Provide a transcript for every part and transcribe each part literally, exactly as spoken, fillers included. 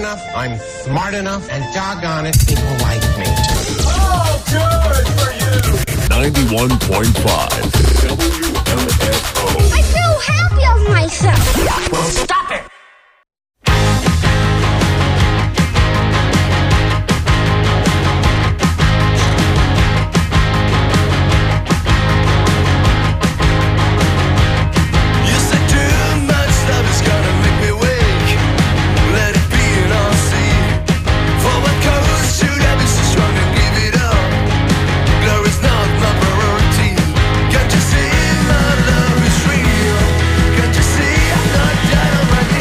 enough, I'm smart enough, and doggone it, people like me. Oh, good for you! ninety-one point five W M F O. I feel happy of myself. Well, stop it! Can't you see my love is real? Can't you see I'm not dead already?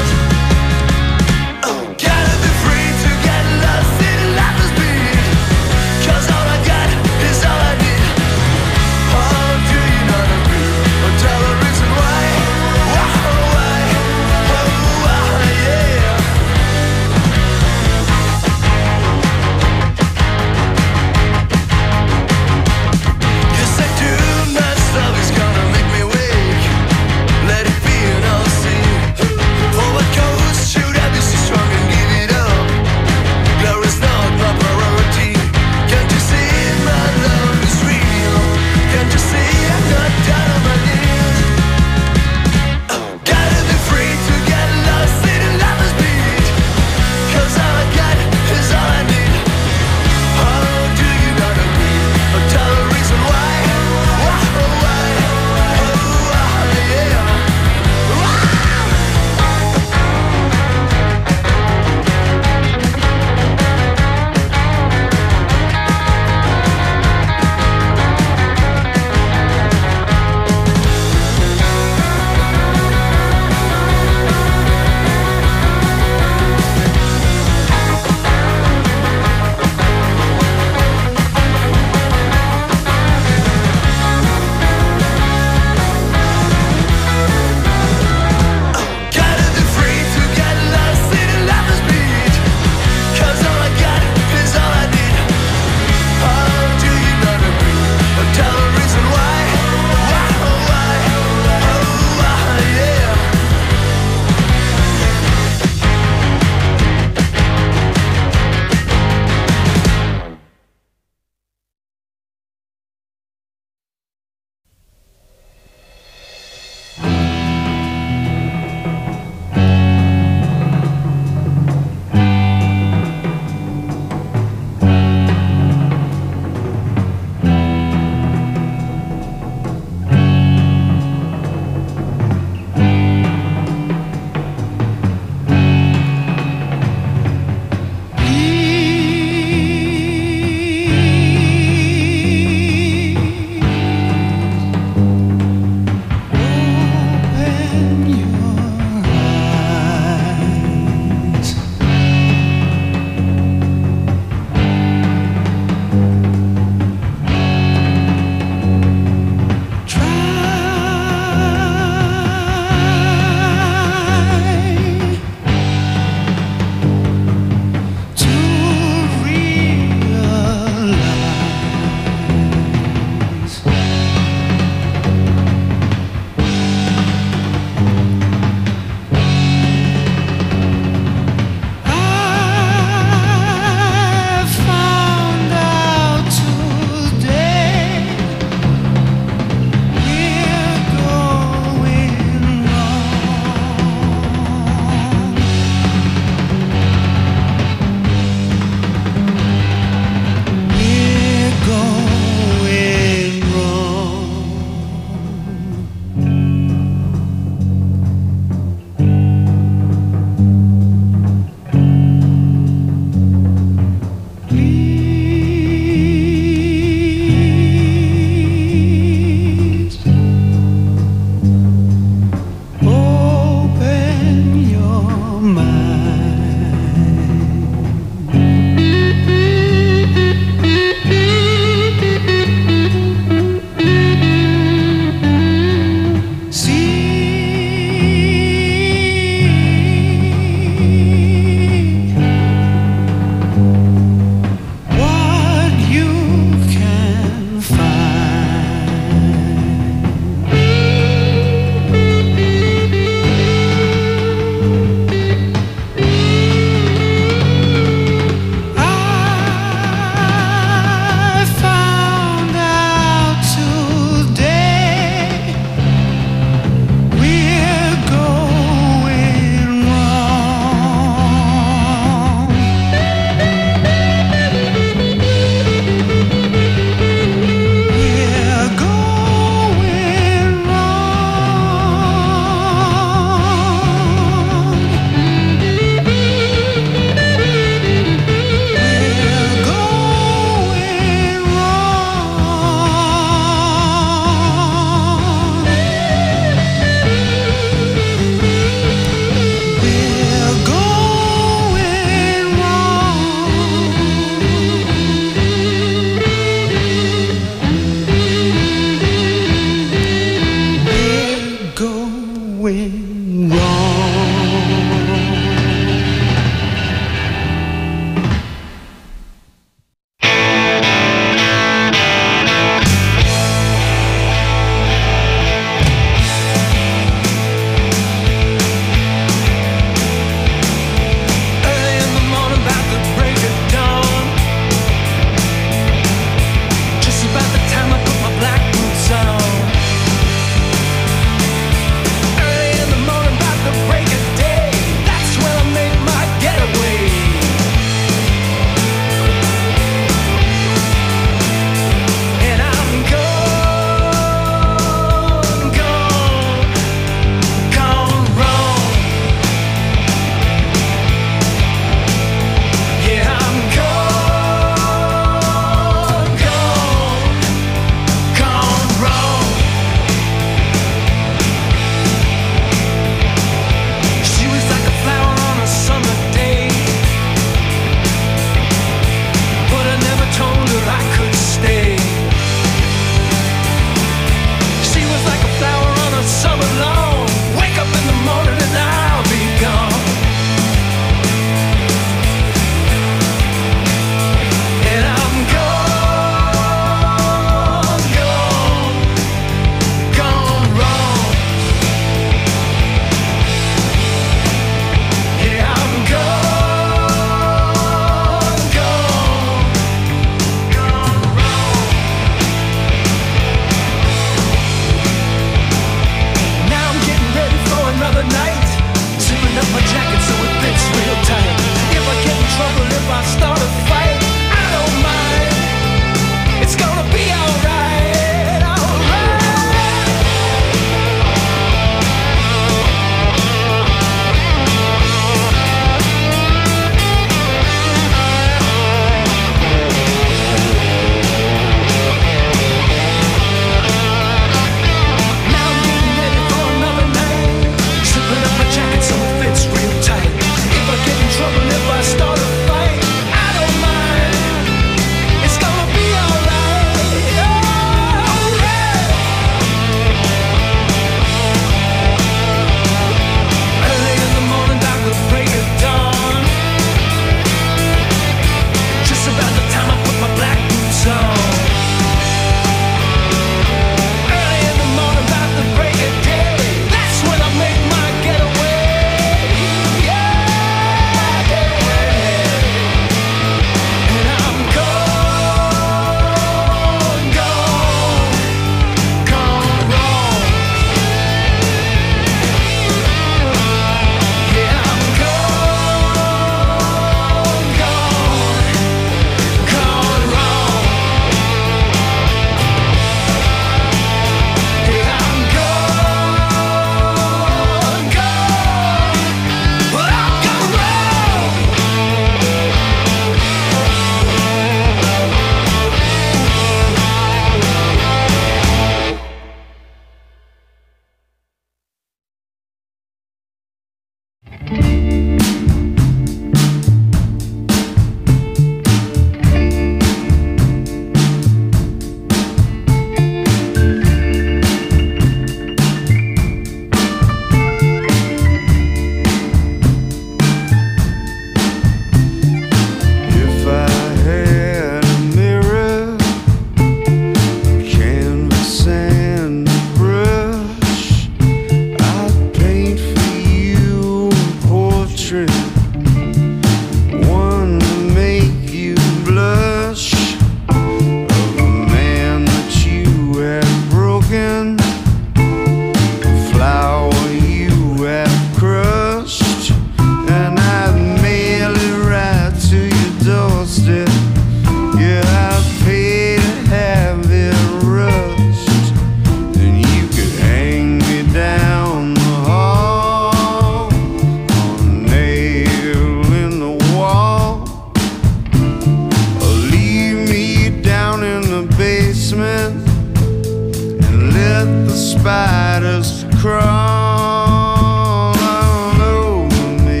crawl all over me.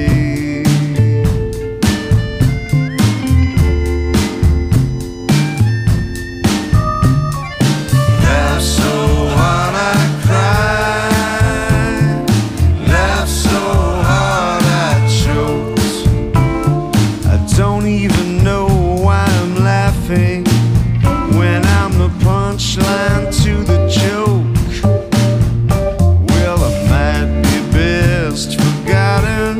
Laugh so hard I cried, laugh so hard I choked. I don't even know why I'm laughing when I'm the punchline to the joke. Well, I might be best forgotten.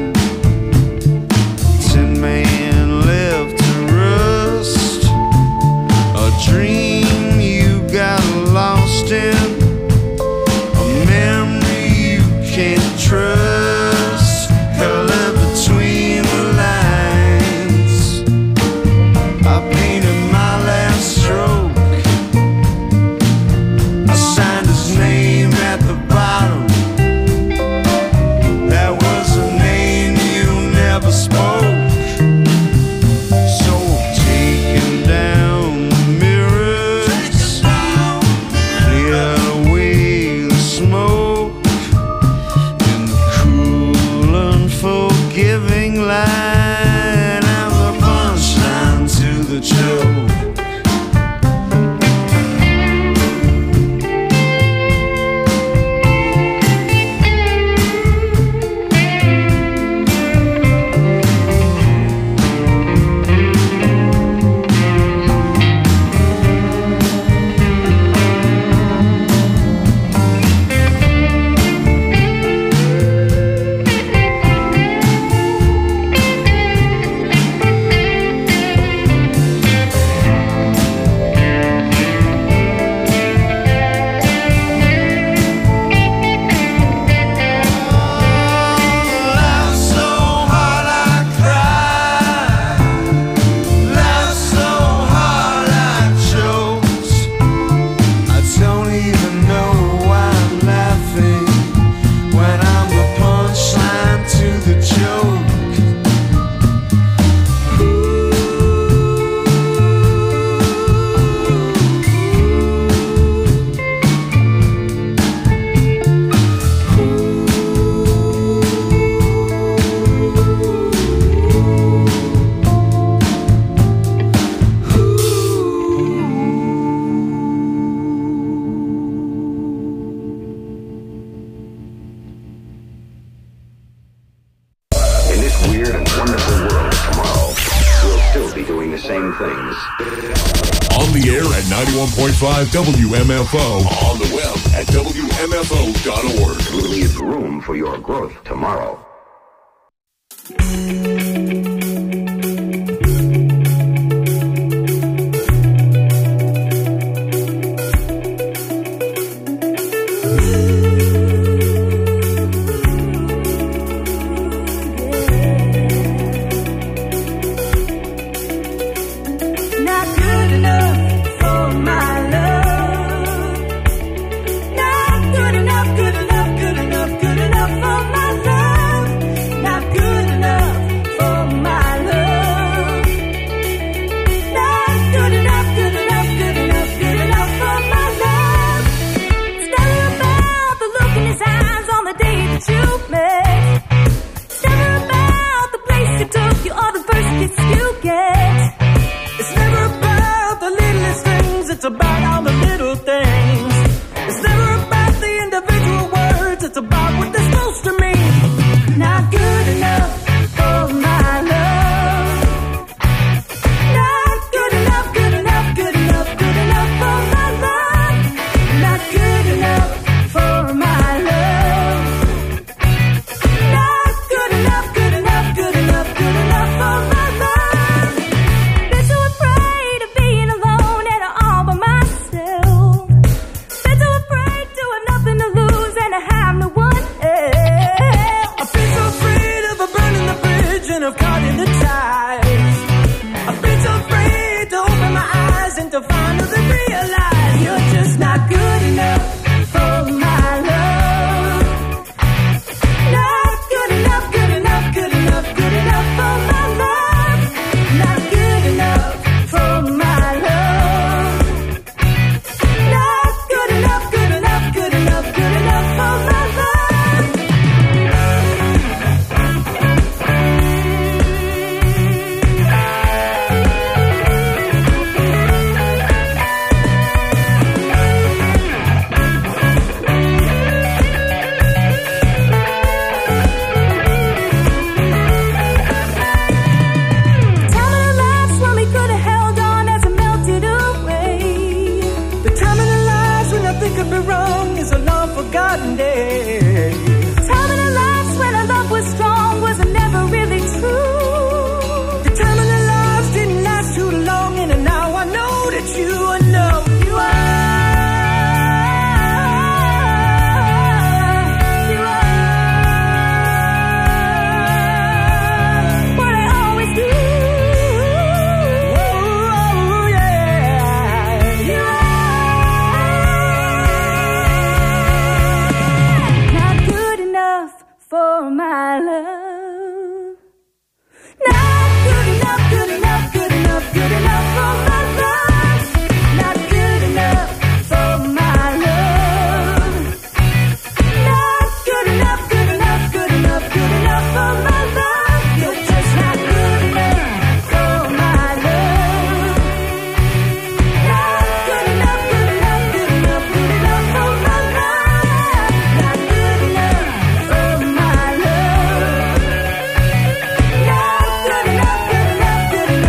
Ten man left to rust. A dream you got lost in, a memory you can't trust. Color between the lines, I painted my last stroke. I signed his name at the bottom. That was a name you never spoke. So taking down the mirrors, clear away the smoke in the cool, unforgiving light. I'm the punchline to the joke. Laugh so hard I cried, laugh so hard I choked. I don't even know why I'm laughing when I'm the punchline to the joke. In this weird and wonderful world of tomorrow, we'll still be doing the same things. On the air at ninety-one point five W M F O. On the web at W M F O dot org. We'll leave room for your growth tomorrow. Not good enough for my love. Not good enough, good enough, good enough, good enough for my love. Not good enough for my love. Not good enough, good enough, good enough, good enough for my love. It's never about the look in his eyes on the day that you met. It's never about the place you took you or the first kiss you get. It's never about the littlest things, it's about all the little things. It's never about the individual words, it's about what they're supposed to mean. Not good enough for my love. Not good enough, good enough, good enough, good enough for my love. Not good enough for my love. Not good enough, good enough, good enough, good enough for my love. Been too afraid of being alone and all by myself. Been too afraid to have nothing to lose and to have no one Time in our lives when our love was strong was never really true. The time in our lives didn't last too long, and now I know that you know you are. You are what I always do. Oh, yeah. You are not good enough for my love. Not good enough, good enough, good enough, good enough for my love. Not good enough for my love. Not good enough, good enough, good enough, good enough for my love. You're just not good enough for my love. Not good enough, good enough, good enough, good enough for my love. Not good enough for my love. Not good enough, good enough, good enough, good enough, good enough, good enough for my love.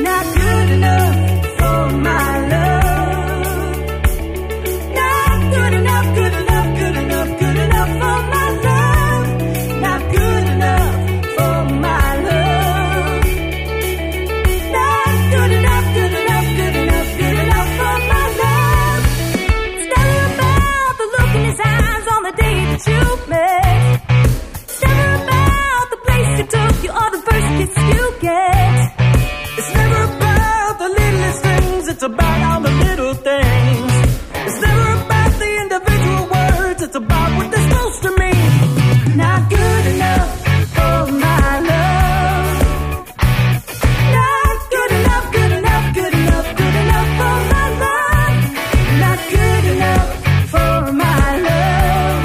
Not good enough for my love. Not good enough, good enough, good enough, good enough for my love. Not good enough for my love. Not good enough, good enough, good enough, good enough for my love. It's never about the look in his eyes on the day that you met. It's never about the place you took you or the first kiss you get. It's never about the littlest things, it's about all the little things. It's never about the individual words, it's about what they're supposed to mean. Not good enough for my love. Not good enough, good enough, good enough, good enough for my love. Not good enough for my love.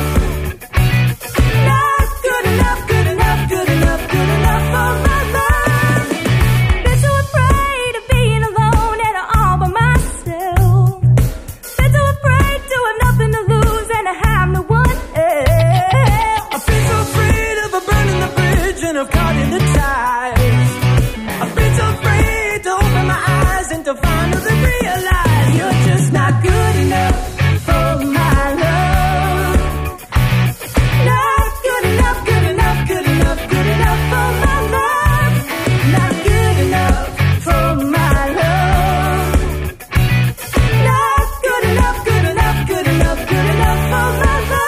Not good enough, good enough, good enough, good enough for my love. Been so afraid of being alone and all by myself. Been so afraid to have nothing to lose and to have no one else. I've been so afraid of a burning the bridge and of caught in the tides. I've been so afraid to open my eyes and to finally realize you're just not good enough for my love. Not good enough, good enough, good enough, good enough for my love. Not good enough for my love. Not good enough, good enough, good enough, good enough for my love.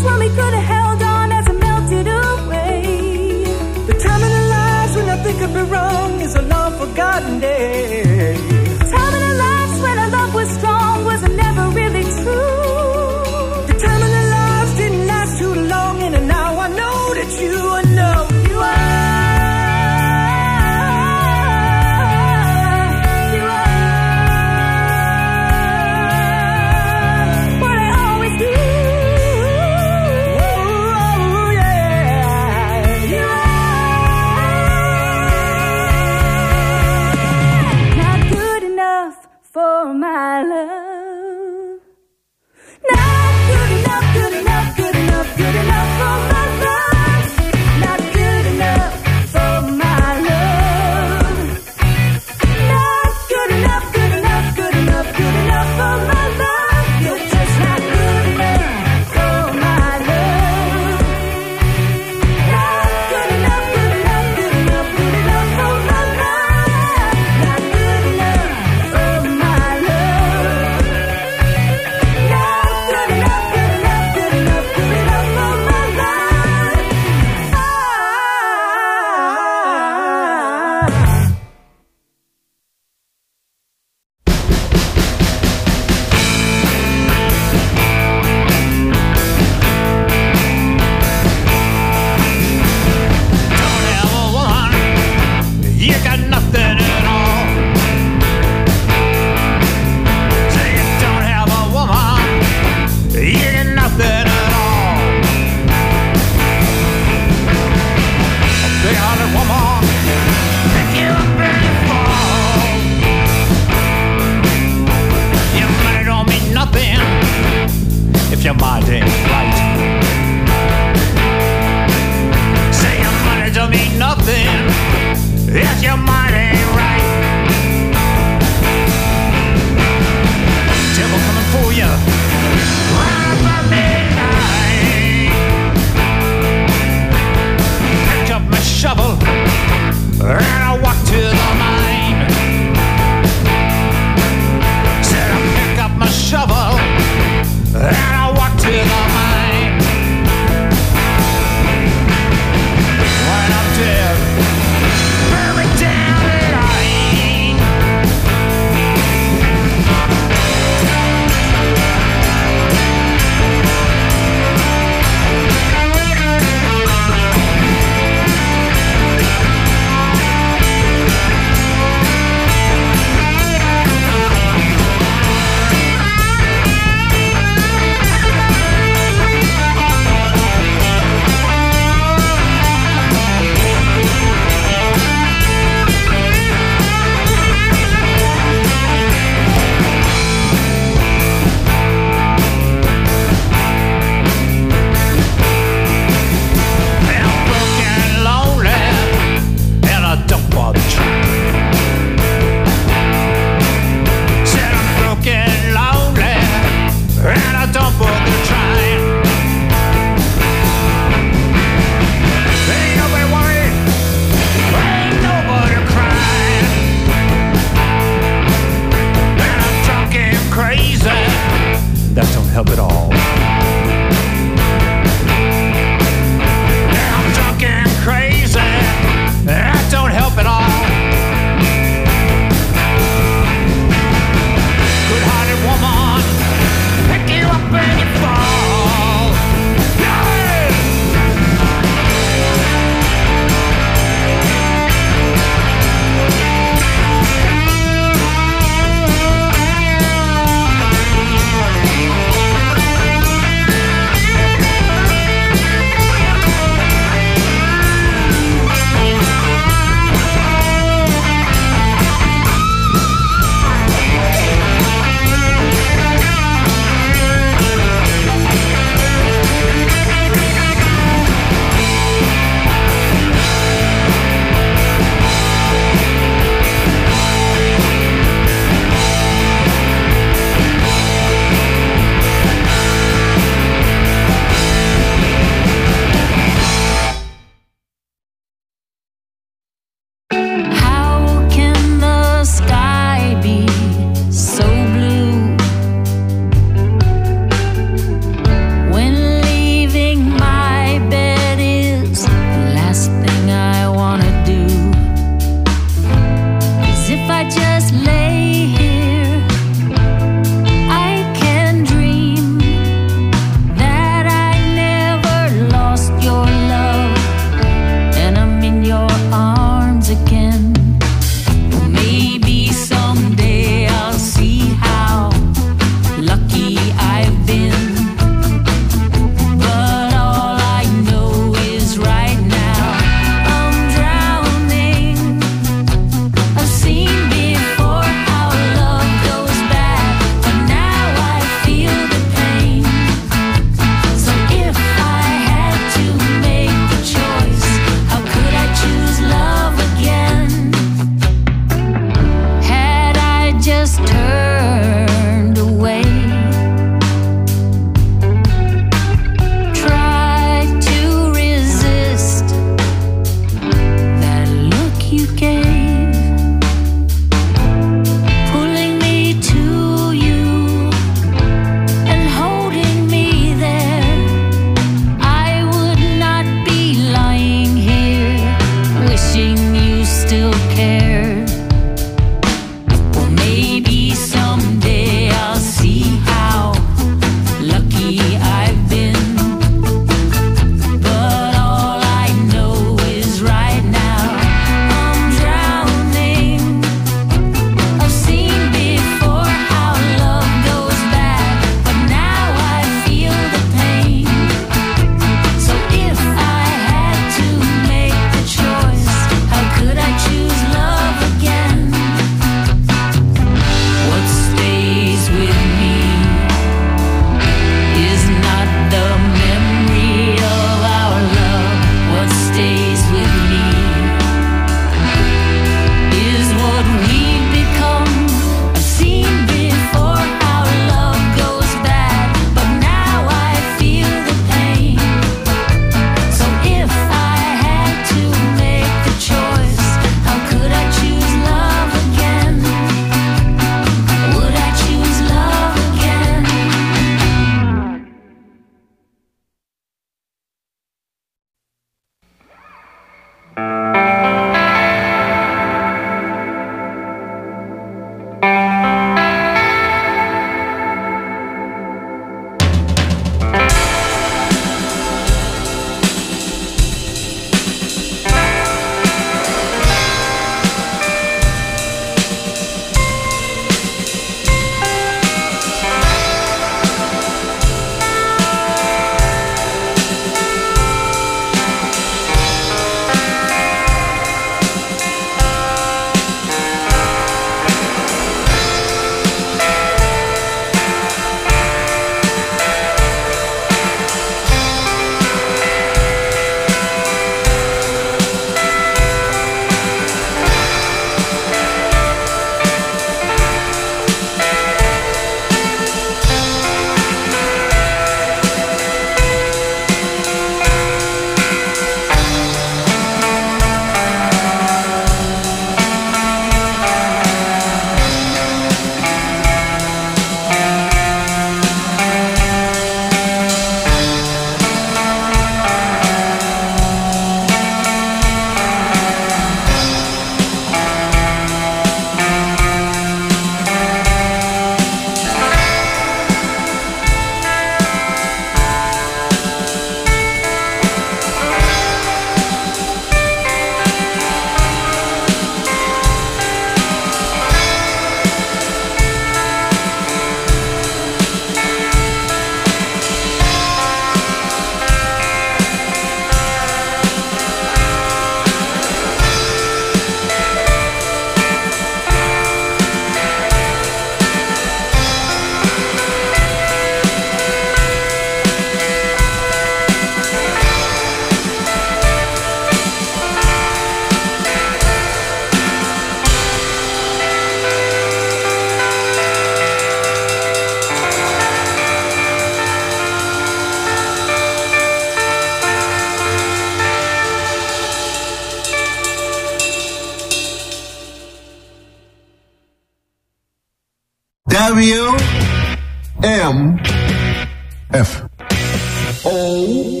W M F O.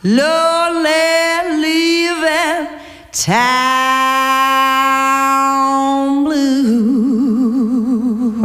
lonely leaving town blues.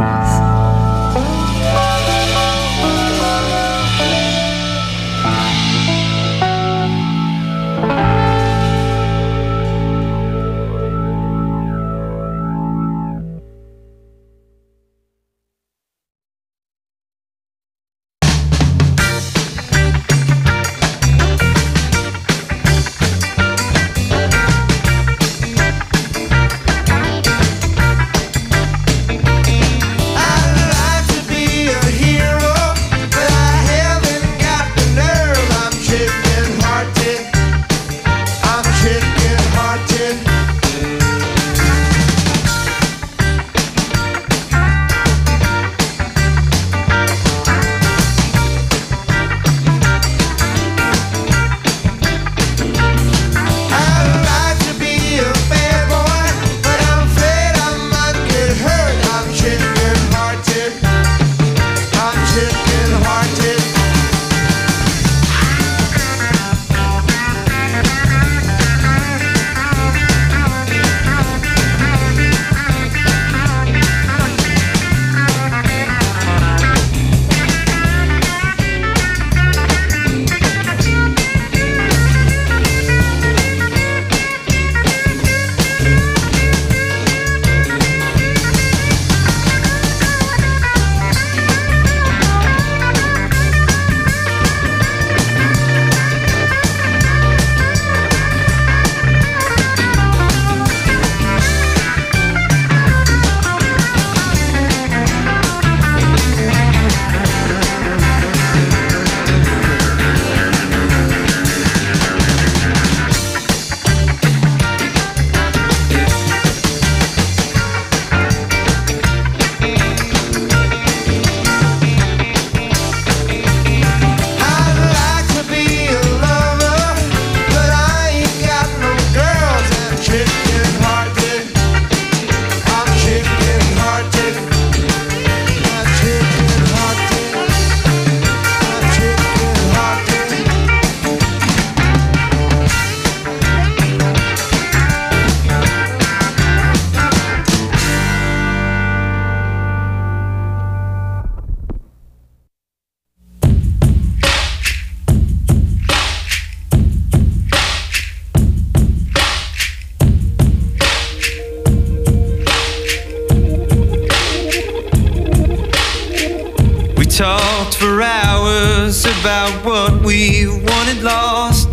Talked for hours about what we wanted lost,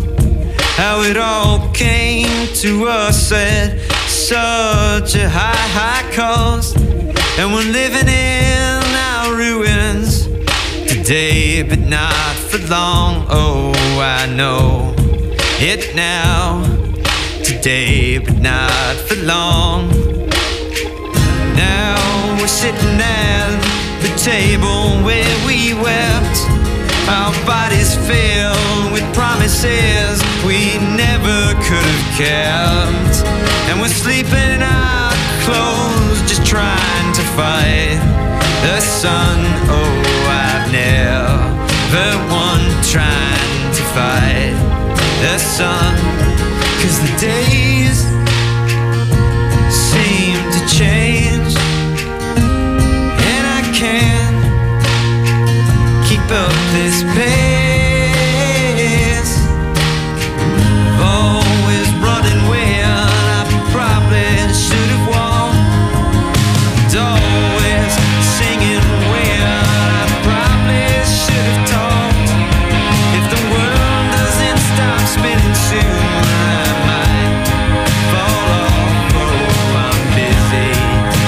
how it all came to us at such a high, high cost. And we're living in our ruins today, but not for long. Oh, I know it now, today, but not for long. Now we're sitting at the table where we wept, our bodies filled with promises we never could have kept. And we're sleeping in our clothes, just trying to fight the sun. Oh, I've never won trying to fight the sun, 'cause the days seem to change, and I can't keep up this pace. Always running when I probably should have walked, always singing when I probably should have talked. If the world doesn't stop spinning soon, I might fall off. Oh, I'm busy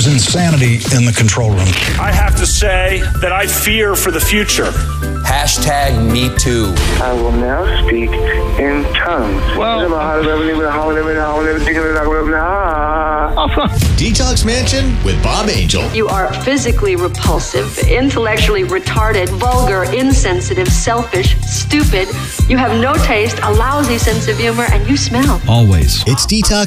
insanity in the control room. I have to say that I fear for the future. Hashtag me too. I will now speak in tongues. Detox Mansion with Bob Angel. You are physically repulsive, intellectually retarded, vulgar, insensitive, selfish, stupid. You have no taste, a lousy sense of humor, and you smell. Always. It's Detox